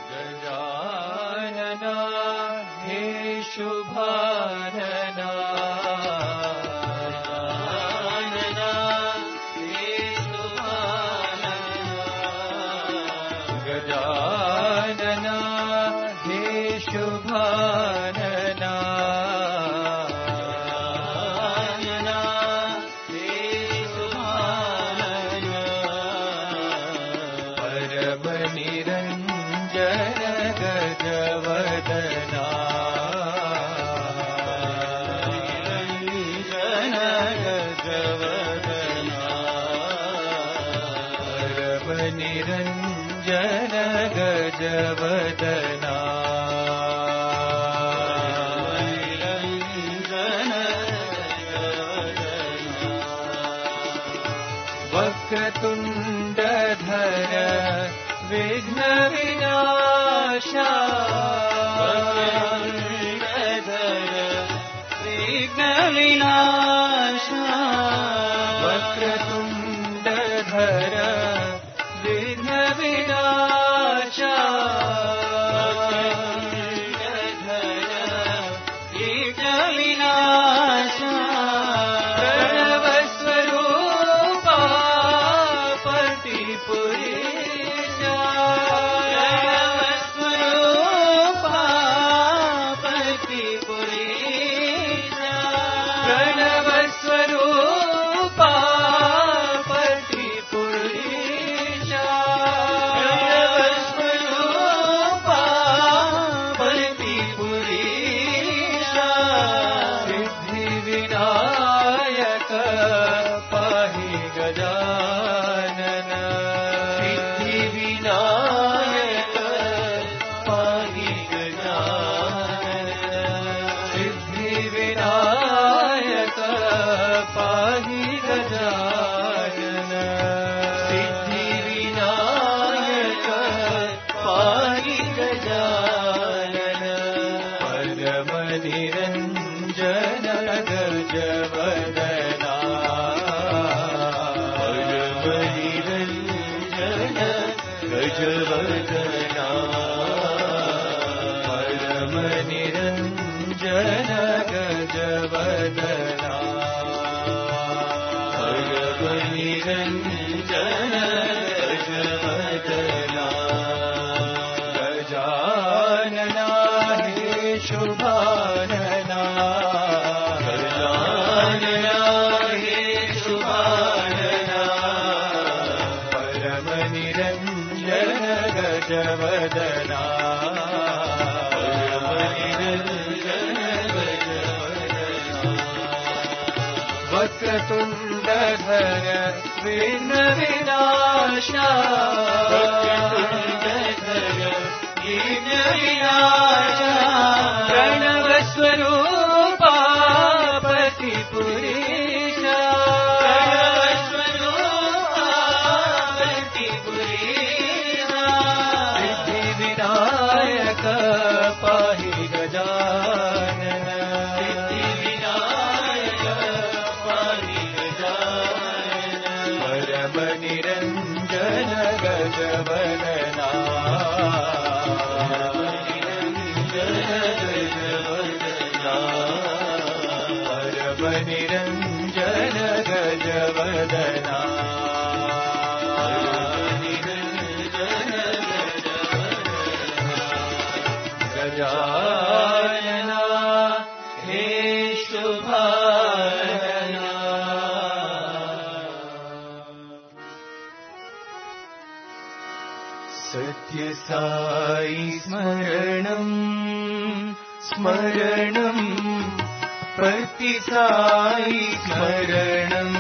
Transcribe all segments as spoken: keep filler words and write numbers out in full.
गजानना हे शुभानना गजानना हे शुभानना गजानना हे शुभानना निरंजन गजवदना निरंजन वक्रतुंडधर विघ्न विनाशा विघ्न विनाशा वक्रतुंडधर विघ्न विनाशा विघ्न विनाशा प्रणव स्वरूपा पतिपुरीशा प्रणव स्वरूपा पतिपुरीशा प्रणव स्वरूपा शुभानना गजानना हे शुभानना परम निरंजन गजवदना परम निरंजन गजवदना वक्रतुंडधर विघ्न विनाशा वक्रतुंडधर विघ्न विनाशा प्रणव स्वरूपा पतिपुरीशा प्रणव स्वरूपा पतिपुरीशा सिद्धि विनायक पाहि गजानन सिद्धि विनायक पाहि गजानन परम निरंजन गजवदना निरंजन गजवदना निरंजन गजानना हे शुभानना सत्य साई स्मरणं स्मरणं पति साई स्मरणं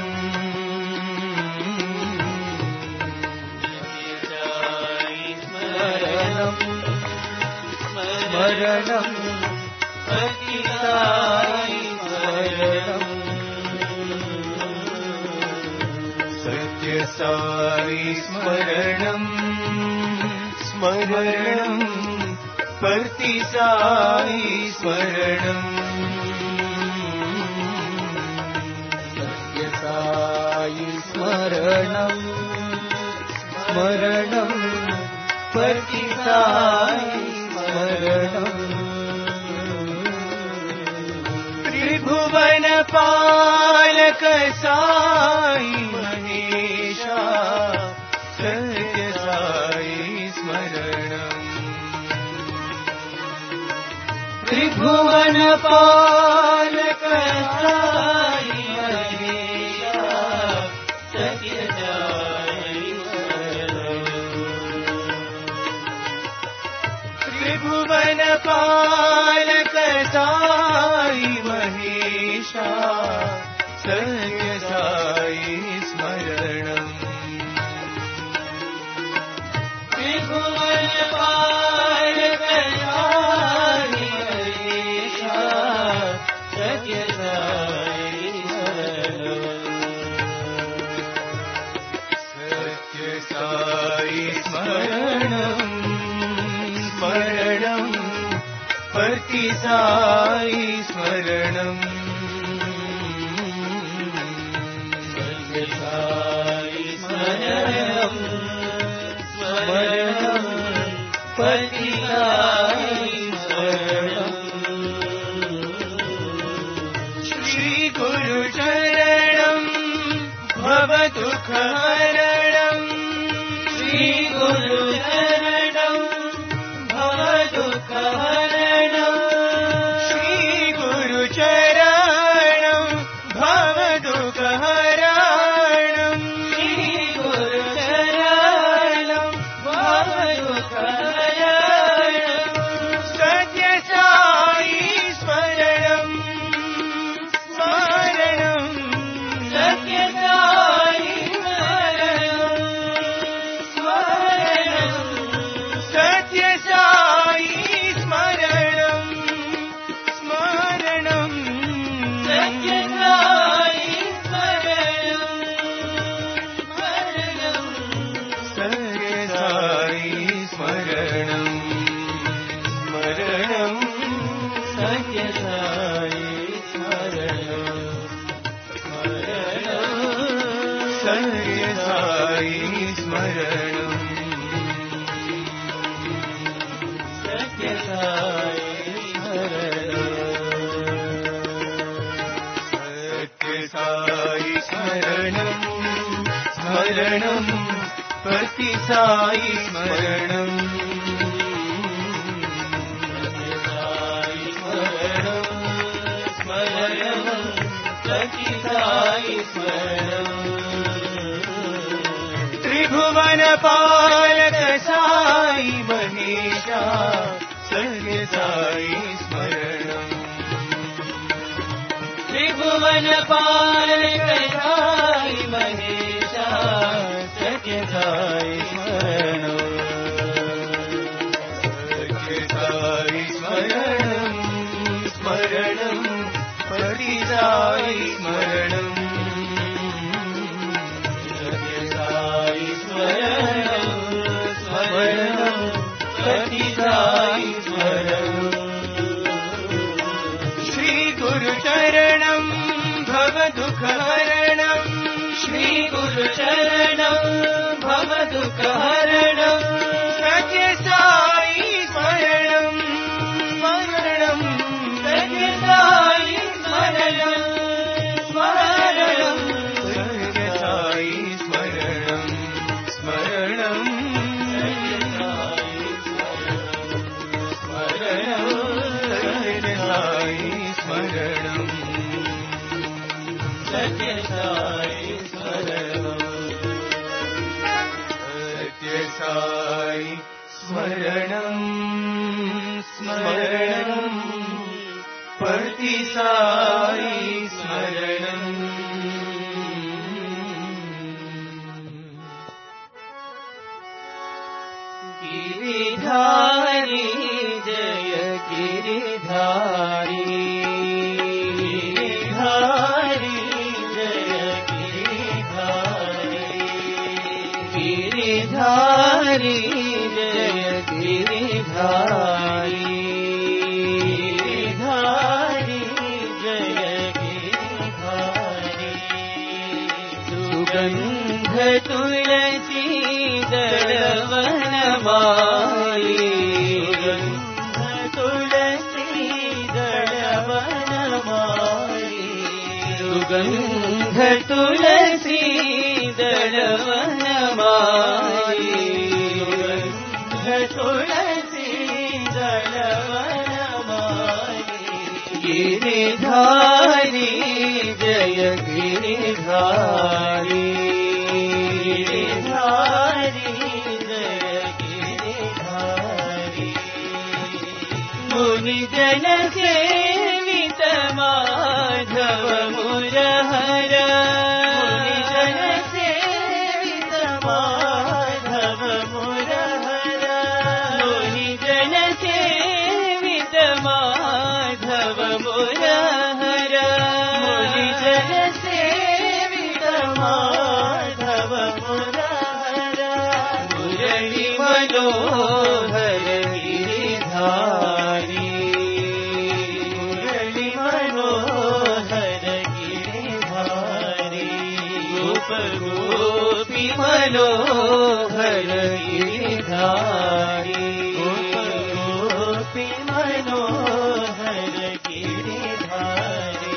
स्मरणं स्मरणं पति साई स्मरणं सत्य साई स्मरणं स्मरणं पति साई स्मरणं साई स्मरणं स्मरणं पति साई स्मरणम् त्रिभुवन पालक साई महेशा सत्य साई स्मरणम् त्रिभुवन पालक साई महेशा सत्य साई त्रिभुवन पालक साई महेशा सत्य साई स्मरणम् त्रिभुवन पालक साई महेशा सत्य साई स्मरणम् स्मरणम् पति साई स्मरणम् सत्य साई स्मरणम् स्मरणम् पति साई स्मरणम् श्री गुरु चरणम् भव दुःख हरणम् श्री गुरु चरणम् भव दुःख हरणम् श्री गुरु चरणम् भव दुःख हरणम् श्री गुरु चरणम् भव दुःख हरणम् सत्य साई स्मरणम् स्मरणम् सत्य साई स्मरणम् सत्य साई स्मरणम् स्मरणम् सत्य साई स्मरणम् स्मरणम् सत्य साई स्मरणम् स्मरणम् सत्य साई स्मरणम् सत्य साई स्मरणम् स्मरणम् पति साई स्मरणम् स्मरणम् पति साई स्मरणम् त्रिभुवन पालक साई महेशा सत्य साई स्मरणम् त्रिभुवन पालक साई महेशा सत्य साई स्मरणम् सत्य साई स्मरणम् स्मरणम् पति साई स्मरणम् सत्य साई स्मरणम् स्मरणम् पति साई स्मरणम् श्री गुरु चरणम् भव दुःख हरणम् श्री गुरु चरणम् भव दुःख हरणम् सत्य साई स्मरणम् स्मरणम् सत्य साई स्मरणम् स्मरणम् सत्य साई स्मरणम् स्मरणम् सत्य साई स्मरणम् सत्य साई स्मरणम् स्मरणम् पति साई स्मरणम् गिरिधारी जय गिरिधारी गिरिधारी जय गिरिधारी गिरिधारी जय गिरिधारी गिरिधारी जय गिरिधारी सुगंध तुलसी दलवन वनमाली तुलसी दल वनमाली सुगंध तुलसी दल वनमाली तुलसी दल वनमाली गिरिधारी जय गिरिधारी गिरिधारी जय गिरिधारी मुनि जन सेवित माधव मुरहर मुनि जन सेवित माधव मुरहर मुनि जन सेवित माधव मुरहर मुनि जन सेवित माधव मुरहर मुरली मनोहर गिरिधारी मुरली मनोहर गिरिधारी गोप गोपी मनोहर गिरिधारी गोप गोपी मनोहर गिरिधारी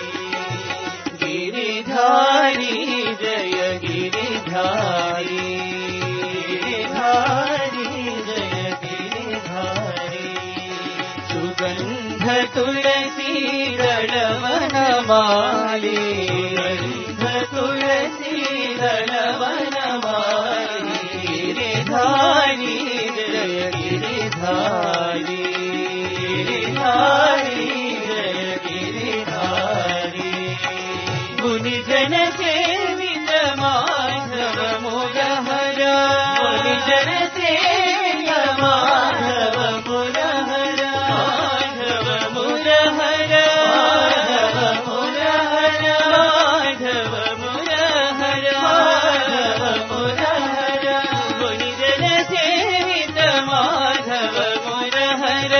गिरिधारी जय गिरिधारी गिरिधारी जय गिरिधारी सुगंध तुलसी दल वनमाली सुगंध तुलसी दल वनमाली गिरिधारी जय गिरिधारी गिरिधारी जय गिरिधारी मुनि जन सेवित माधव मुरहर मुनि जन सेवित माधव मुरहर माधव मुरहर माधव मुरहर माधव मुरहर माधव मुरहर मुनि जन सेवित माधव मुरहर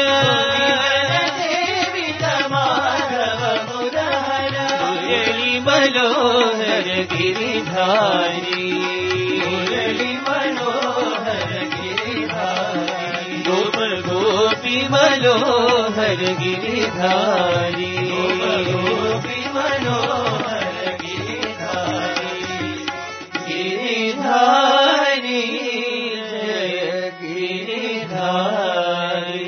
सेवित माधव मुरहर मुरली मनोहर गिरिधारी मुरली मनोहर गिरिधारी गोप गोपी मनोहर गिरिधारी गोप गोपी मनोहर गिरिधारी गिरिधारी जय गिरिधारी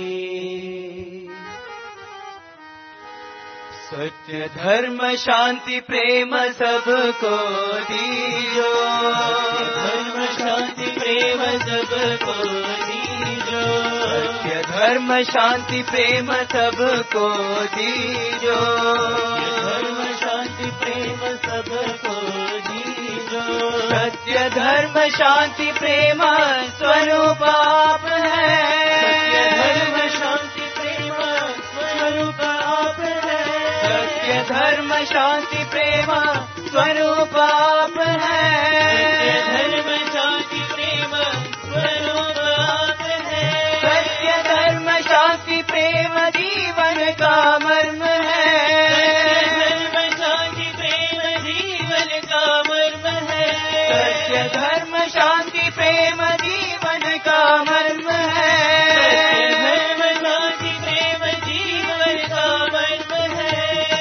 सत्य धर्म शांति प्रेम सबको दीजो धर्म शांति प्रेम सबको दीजो सत्य धर्म शांति प्रेम सबको दीजो धर्म शांति प्रेम सबको दीजो सत्य धर्म शांति प्रेम स्वरूप आप है सत्य धर्म शांति प्रेम स्वरूप आप है सत्य धर्म शांति प्रेम स्वरूप आप है धर्म शांति प्रेम स्वरूप आप है सत्य धर्म शांति प्रेम जीवन का मर्म है धर्म शांति प्रेम जीवन का मर्म है सत्य धर्म शांति प्रेम जीवन का मर्म है धर्म शांति प्रेम जीवन का मर्म है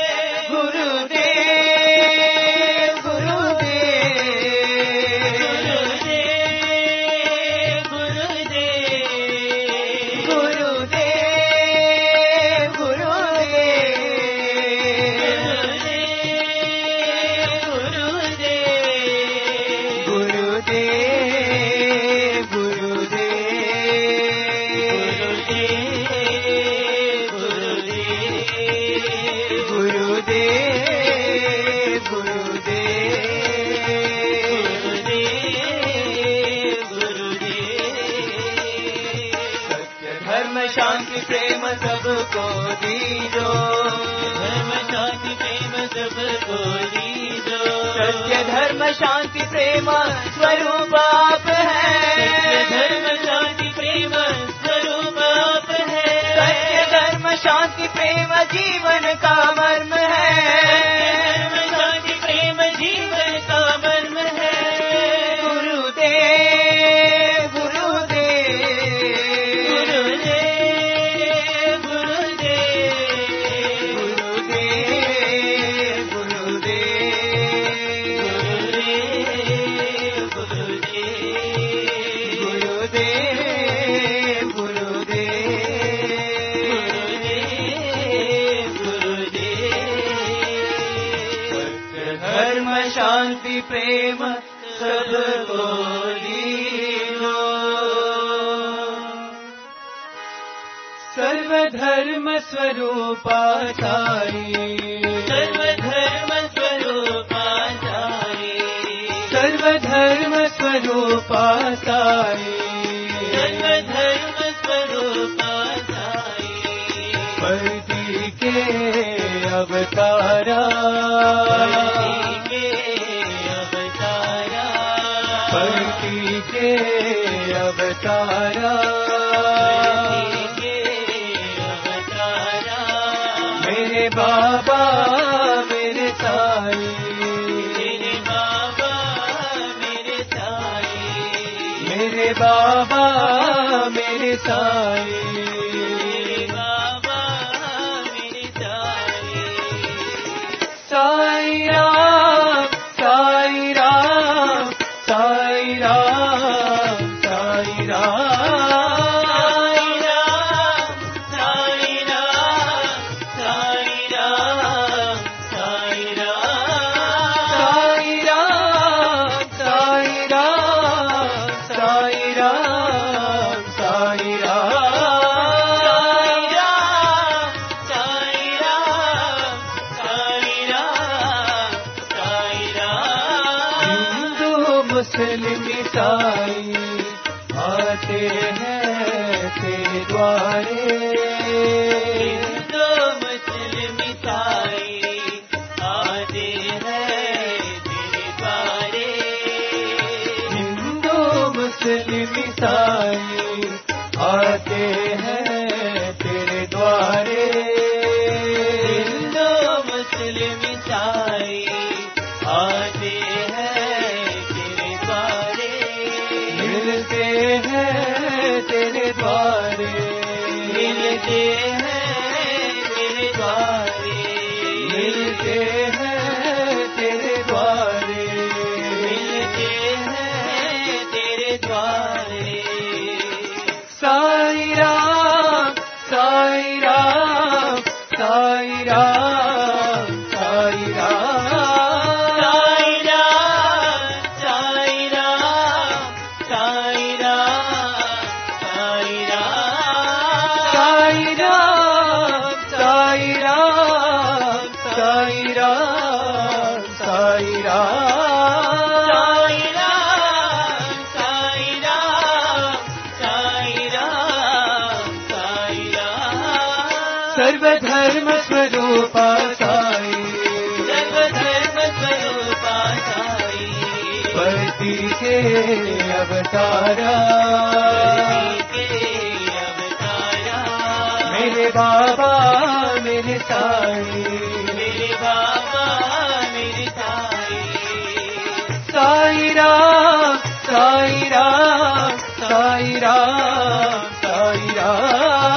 गुरुदेव गुरुदेव गुरुदेव गुरुदेव गुरुदेव गुरुदेव गुरुदेव गुरुदेव सत्य धर्म शांति प्रेम सबको दीजो धर्म शांति प्रेम सबको दीजो सत्य धर्म शांति प्रेम स्वरूप आप है धर्म शांति प्रेम स्वरूप आप है सत्य धर्म शांति प्रेम जीवन का मर्म है धर्म शांति प्रेम जीवन का मर्म है गुरुदेव गुरुदेव प्रेम सबको दीजो। सर्वधर्म स्वरूपा साई, सर्वधर्म स्वरूपा साई, सर्वधर्म स्वरूपा साई, सर्वधर्म स्वरूपा साई। परती के अवतारा, परती के अवतारा, परती के अवतारा, मेरे बाबा मेरे साई, मेरे बाबा मेरे साई, मेरे बाबा मेरे साई, मेरे बाबा मेरे साई। साई राम साई राम साई राम साई राम मुस्लिम ईसाई आते हैं तेरे द्वारे, हिंदू मुस्लिम ईसाई आते हैं तेरे द्वारे, हिंदू मुस्लिम ईसाई आते हैं तेरे द्वारे, हिंदू मुस्लिम ईसाई आते हैं मिलते हैं तेरे द्वारे, मिलते हैं तेरे द्वारे, मिलते हैं तेरे द्वारे, मिलते हैं तेरे द्वारे। साई राम साई राम साई राम साई राम सर्वधर्म स्वरूपा साई, सर्वधर्म स्वरूपा साई, परती के अवतारा, परती के अवतारा, मेरे बाबा मेरे साई, मेरे बाबा मेरे साई। साई राम साई राम साई राम साई राम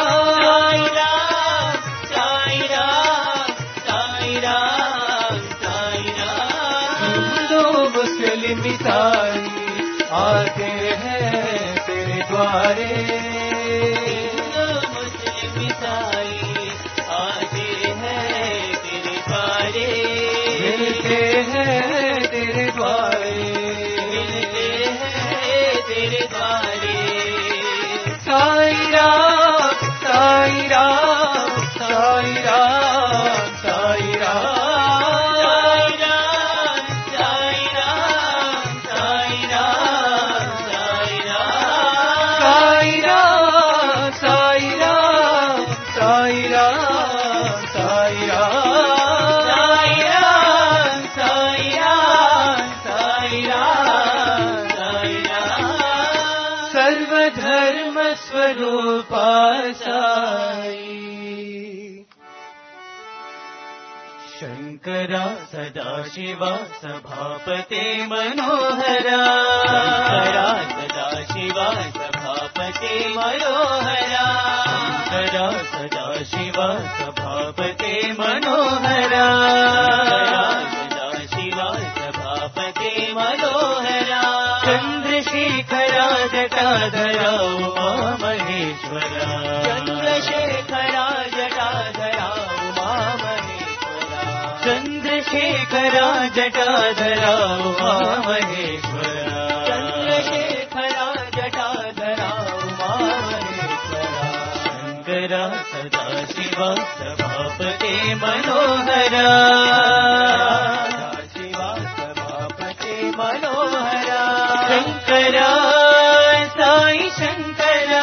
मुस्लिम ईसाई आते हैं तेरे द्वारे, मुस्लिम ईसाई आते हैं तेरे द्वारे, मिलते हैं तेरे द्वारे, मिलते हैं तेरे द्वारे। साई राम साई राम साई राम साई राम सर्वधर्म स्वरूपा साई। शंकरा सदाशिवा सभापते मनोहरा, शंकरा सदाशिवा सभापते मनोहरा, शंकरा सदाशिवा सभापते मनोहरा, सदाशिवा सभापते मनोहरा, चंद्रशेखरा जटाधरा उमा महेश्वरा, चंद्रशेखरा जटाधरा उमा महेश्वरा, चंद्रशेखरा चन्द्रशेखरा जटाधरा उमा महेश्वरा चन्द्रशेखरा जटाधरा उमा महेश्वरा शङ्करा सदाशिवा सभापते मनोहरा सदाशिवा सभापते मनोहरा शङ्करा साई शङ्करा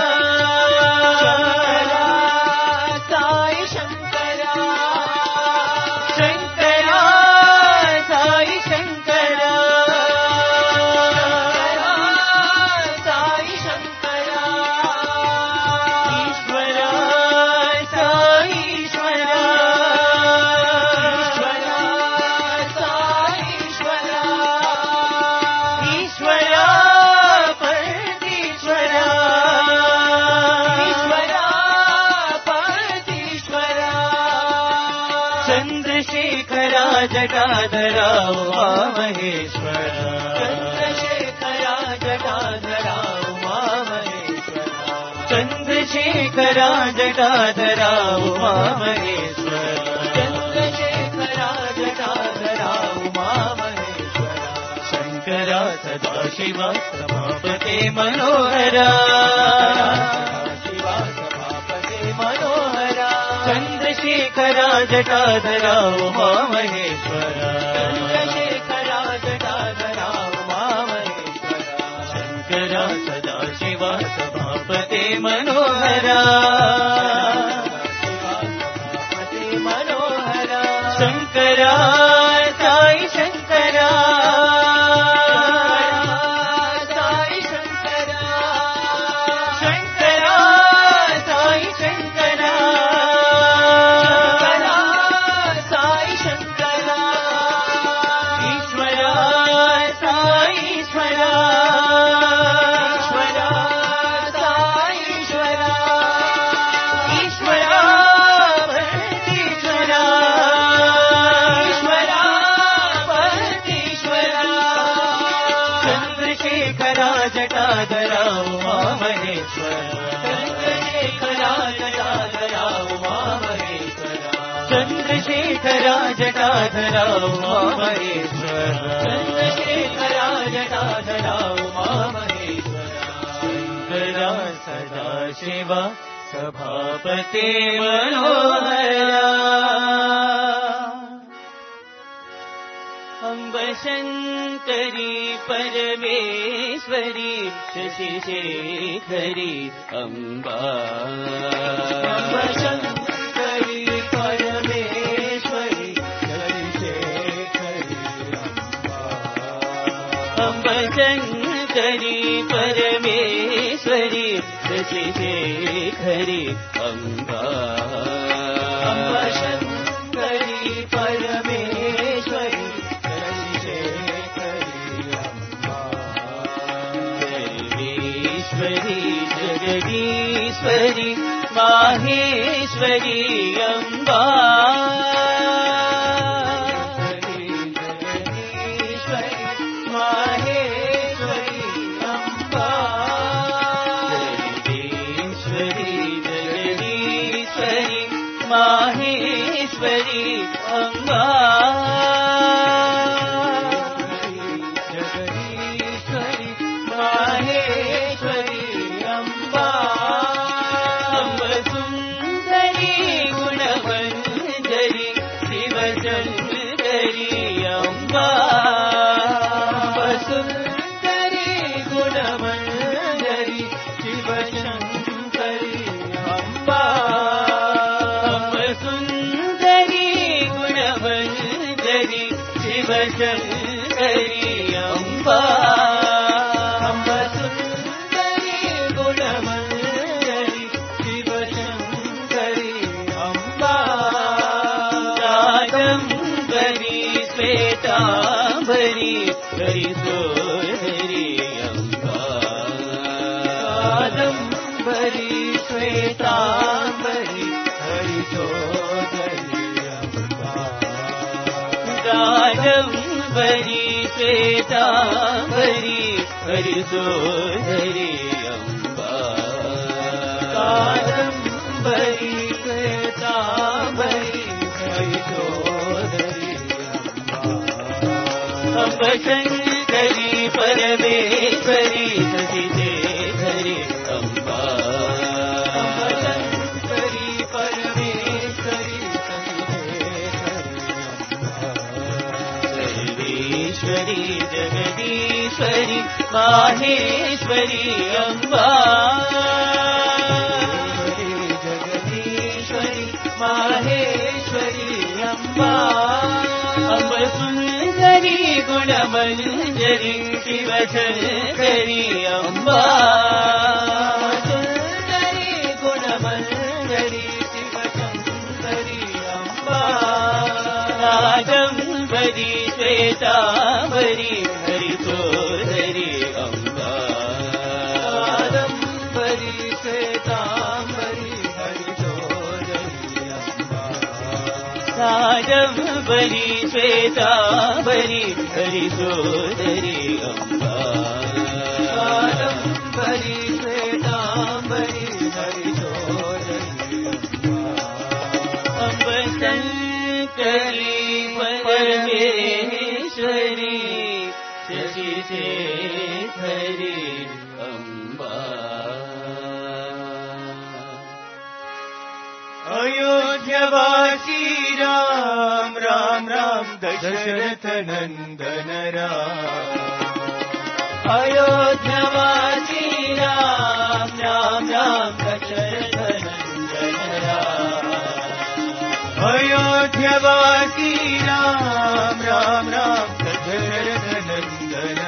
जटाधरा उमा महेश्वरा चन्द्रशेखरा जटाधरा उमा महेश्वरा चन्द्रशेखरा जटाधरा उमा महेश्वरा चन्द्रशेखरा जटाधरा उमा महेश्वरा शङ्करा सदाशिवा सभापते मनोहरा सदाशिवा सभापते मनोहरा चन्द्रशेखरा जटाधरा उमा महेश्वरा चन्द्रशेखरा जटाधरा उमा महेश्वरा शङ्करा सदाशिवा सभापते मनोहरा सभापते मनोहरा शङ्करा साई शङ्करा साई शङ्करा शङ्करा साई शङ्करा जटाधरा उमा महेश्वरा चन्द्रशेखरा जटाधरा उमा महेश्वरा चन्द्रशेखरा जटाधरा उमा महेश्वरा चन्द्रशेखरा जटाधरा उमा महेश्वरा शङ्करा सदाशिवा सभापते मनोहरा अम्ब शङ्करी परमेश्वरी शशिशेखरी अम्बा अम्ब शङ्करी परमेश्वरी शशिशेखरी अम्बा अम्ब शङ्करी परमेश्वरी शशिशेखरी अम्बा अम्ब शङ्करी परमेश्वरी जगदीश्वरी माहेश्वरी अम्बा जगदीश्वरी माहेश्वरी अम्बा जगदीश्वरी जगदीश्वरी माहेश्वरी अम्बा जगदीश्वरी माहेश्वरी अम्बा अम्ब सुन्दरी गुणवञ्जरी शिवचन्द्री अम्बा अम्ब सुन्दरी गुणवञ्जरी शिवशङ्करी अम्बा अम्ब सुन्दरी गुणवञ्जरी शिवशङ्करी अम्बा श्वेतांबरी हरिसोदरी अम्बा कादंबरी श्वेतांबरी हरिसोदरी अम्बा कादंबरी श्वेतांबरी हरिसोदरी अम्बा कादंबरी श्वेतांबरी हरिसोदरी శివశంకరి పరమేశ్వరి శశిశేఖరి అంబా శంకరి పరమేశ్వరి సర్వేశ్వరి జగదీశ్వరి మాహేశ్వరి అంబా జగదీశ్వరి మాహేశ్వరి అంబా అంబ సుందరి గుణమంజరి శివశంకరి అంబా సుందరి గుణమంజరి శివశంకరి అంబా రాజంబరి శ్వేతాంబరి హరిసోదరి అంబా రాజంబరి శ్వేతాంబరి హరిసోదరి అంబా రాజంబరి శ్వేతాంబరి హరిసోదరి అంబా రాజంబరి శ్వేతాంబరి హరిసోదరి అంబ శంకరి పరమేశ్వరి శశిశేఖరి అంబా अयोध्यावासी राम राम राम दशरथ नंदन राम अयोध्यावासी राम राम राम दशरथ नंदन राम अयोध्यावासी राम राम राम दशरथ नंदन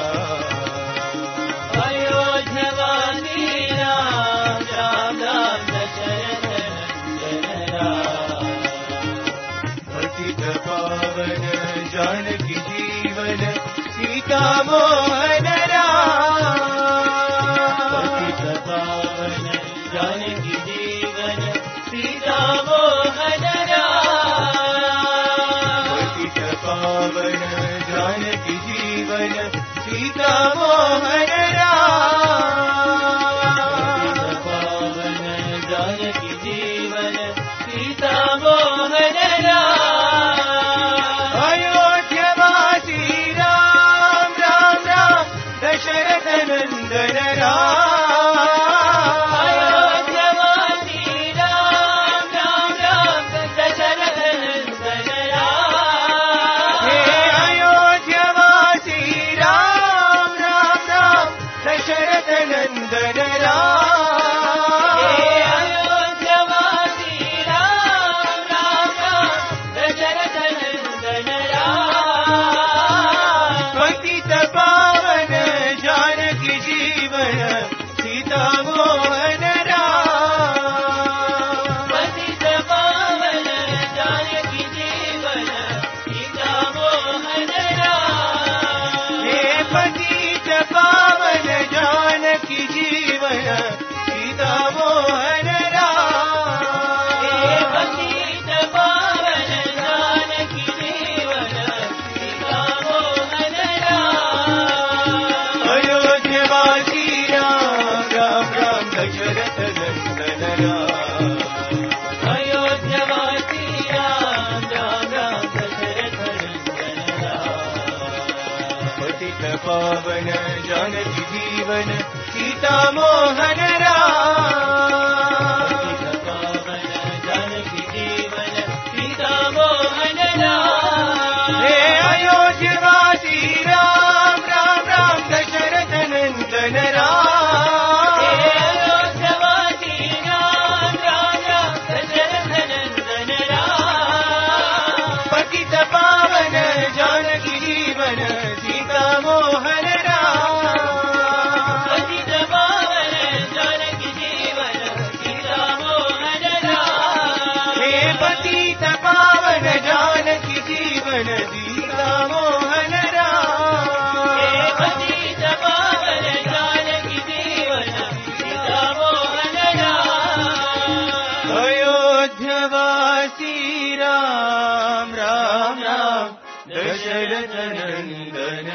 राम अयोध्यावासी राम राम राम दशरथ पतित पावन जानकी जीवन सीता मोहन राम पतित पावन जानकी जीवन सीता मोहन राम पतित पावन जानकी जीवन सीता मोहन राम पावन जानकी जीवन सीता मोहन राम अयोध्यावासी राम राम राम दशरथ नंदन राम अयोध्यावासी राम राम राम दशरथ नंदन राम हे अयोध्यावासी राम राम राम दशरथ नंदन राम हे अयोध्यावासी राम राम राम दशरथ नंदन राम पतित पावन जानकी जीवन सीता मोहन राम पतित पावन जानकी जीवन सीता मोहन राम हे पतित पावन जानकी जीवन सीता मोहन राम हे पतित पावन जानकी जीवन सीता मोहन राम अयोध्यावासी राम राम राम दशरथ नंदन राम अयोध्यावासी राम राम राम दशरथ नंदन राम पतित पावन जानकी जीवन सीता मोहन राम पतित पावन जानकी जीवन सीता मोहन राम हे अयोध्यावासी राम राम राम दशरथ नंदन राम हे अयोध्यावासी राम राम राम दशरथ नंदन राम पतित पावन जानकी जीवन सीता मोहन राम पतित पावन जानकी जीवन सीता मोहन राम हे पतित पावन जानकी जीवन सीता मोहन राम हे पतित पावन जानकी जीवन सीता मोहन राम अयोध्यावासी राम राम राम दशरथ नंदन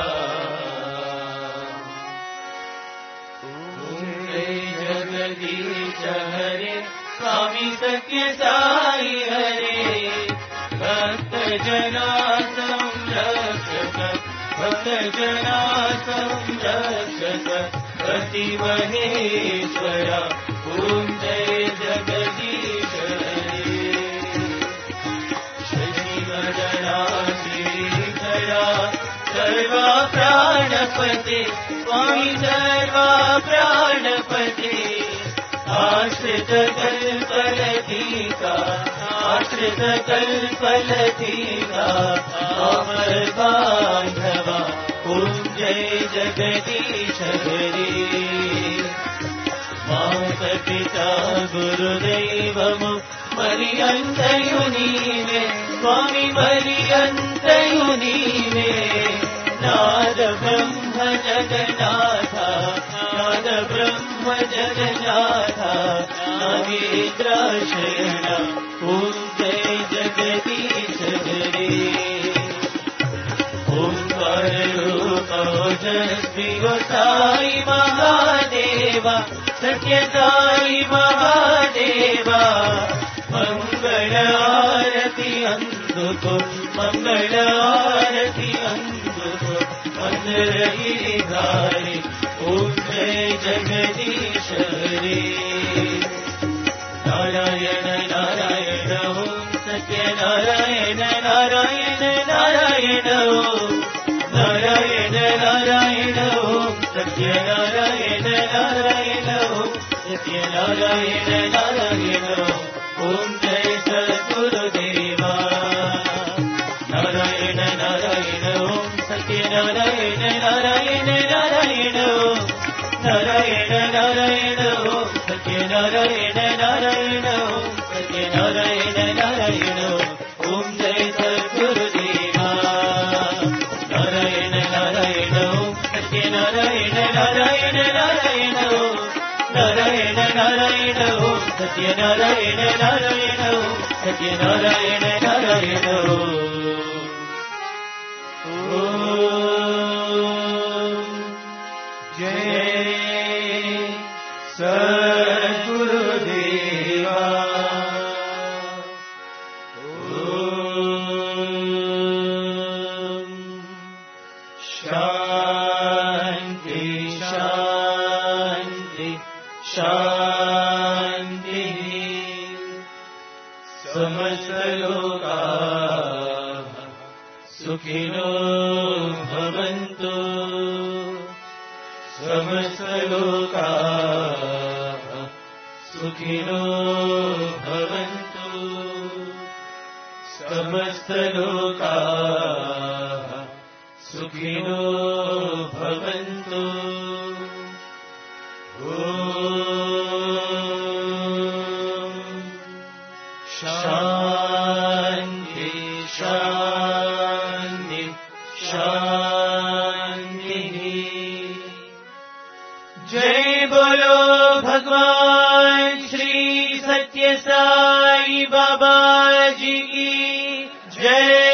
राम जय जगदीश हरे स्वामी सत्य साई हरे भक्त जना संरक्षक भक्त जना संरक्षक पति महेश्वरा ओम जय जगदीश हरे शशिवदना श्रीधरा सर्वा प्राणपते स्वामी सर्वा प्राणपते आश्रित कल्पलतिका आश्रित कल्पलतिका अमर बांधवा ओम जय जगदीश हरे मात पिता गुरुदैवमु मरियन्तयु नीवे स्वामी मरियन्तयु नीवे नाद ब्रह्म जगन्नाथ नाद ब्रह्म जगन्नाथ नागेन्द्राशरण ओम जय जगदीश हरे ओंकार रूप ओजस्वी साई महादेवा सत्य साई महादेवा मंगल आरती अंदुको मंगल आरती अंदुको मंदिर गिरिधारी ओम जय जगदीश हरे नारायण नारायण ओम सत्य नारायण नारायण नारायण ओम नारायण नारायण ओम सत्य नारायण नारायण ओम सत्य नारायण नारायण ओम जय सद्गुरुदेवा नारायण नारायण ओम सत्य नारायण नारायण नारायण ओम नारायण नारायण ओम सत्य नारायण नारायण ओम सत्य नारायण नारायण ओम जय सद्गुरुदेवा नारायण नारायण ओम सत्य नारायण नारायण नारायण ओम नारायण नारायण ओम सत्य नारायण नारायण ओम सत्य नारायण नारायण ओम जय सद्गुरुदेवा ओम शांति शांति शांति समस्त लोकाः सुखिनो भवन्तु समस्त लोकाः सुखिनो भवन्तु समस्त लोकाः सुखिनो भवन्तु शांति शांति शांति जय बोलो भगवान श्री सत्य साई बाबा जी की जय।